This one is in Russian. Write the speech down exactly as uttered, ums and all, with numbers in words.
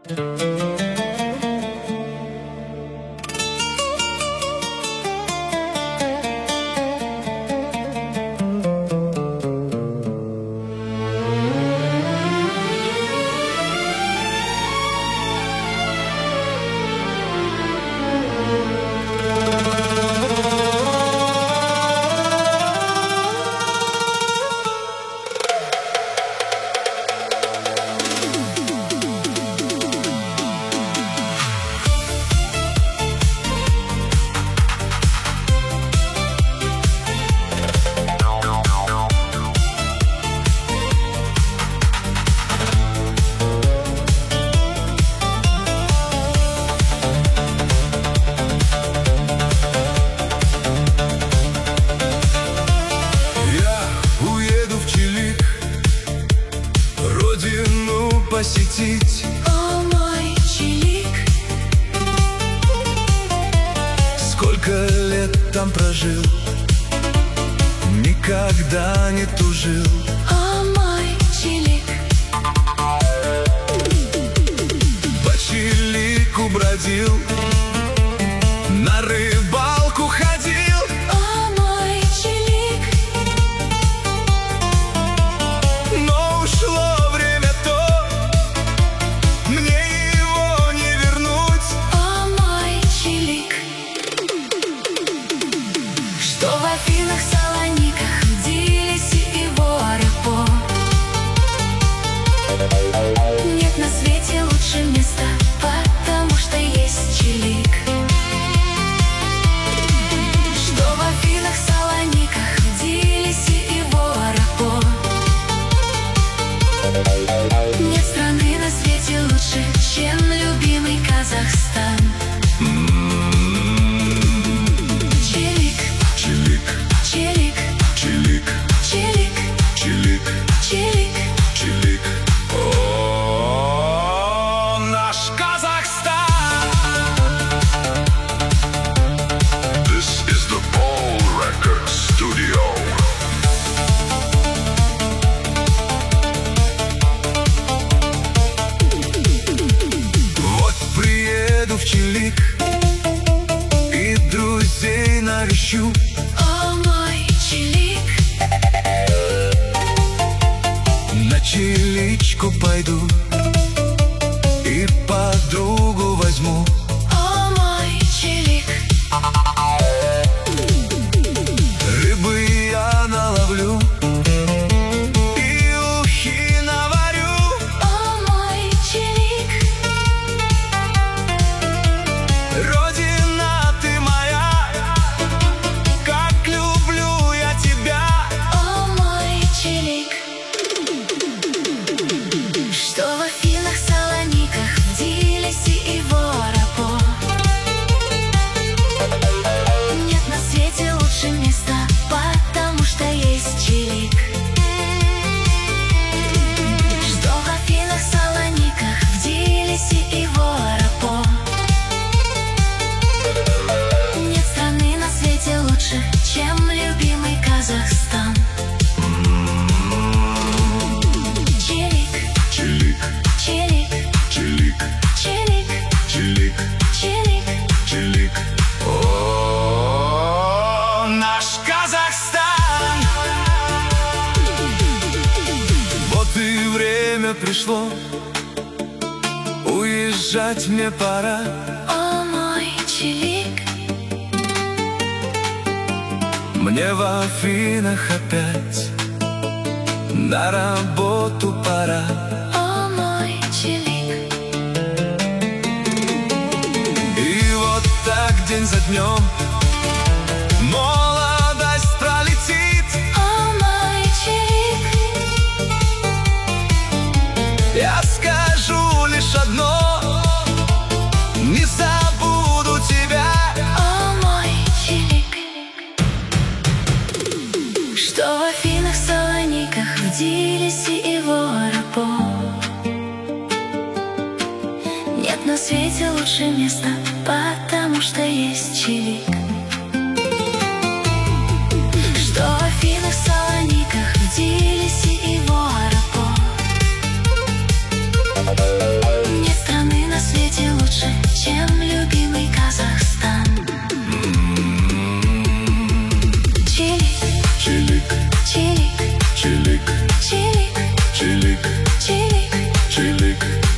Посетить. О, мой Чилик, Сколько лет там прожил, никогда не тужил. о, мой Чилик, По Чилику бродил, на рыбалку ходил. о, мой Чилик, Но ушло время то, мне его не вернуть. о, мой Чилик. Что в Афинах, Салониках, в Тбилиси и в Оарапо нет на свете лучше места, потому что есть Чилик. Что в Афинах, Салониках, в Тбилиси и в Оарапо нет страны на свете лучше, чем любимый Казахстан. Чилик, Чилик, Чилик, Чилик, Чилик, Чилик, Чилик. Чилик. О, наш Казахстан. This is the Ball Record Studio. Вот приеду в Чилик и друзей навещу. О, мой Чилик, На Чиличку пойду и подругу возьму. о, мой Чилик, Рыбы я наловлю и ухи наварю. о, мой Чилик, Родина ты моя, как люблю я тебя. о, мой Чилик. Что в Афинах, Салониках, в Тбилиси и в Оарапо нет на свете лучше места, потому что есть Чилик. Что в Афинах, Салониках, в Тбилиси и в Оарапо нет страны на свете лучше, чем любимый Казахстан. Чилик, Чилик, Чилик, Чилик, Чилик, Чилик, Чилик. Чилик. О, наш Казахстан. Вот и время пришло, уезжать мне пора. О, мой Чилик, Мне в Афинах опять на работу пора. о, мой Чилик, И вот так день за днем молодость пролетит. о, мой Чилик, Я скажу лишь одно: не забуду тебя. о, мой Чилик. Что в Афинах, Салониках, в Тбилиси и в Оарапо нет на свете лучше места, потому что есть Чилик. Что в Афинах, Салониках, в Тбилиси и в Оарапо нет страны на свете лучше, чем любимый Казахстан. Чили, Чилик, чили, чилик, чили, чилик, чили, чилик.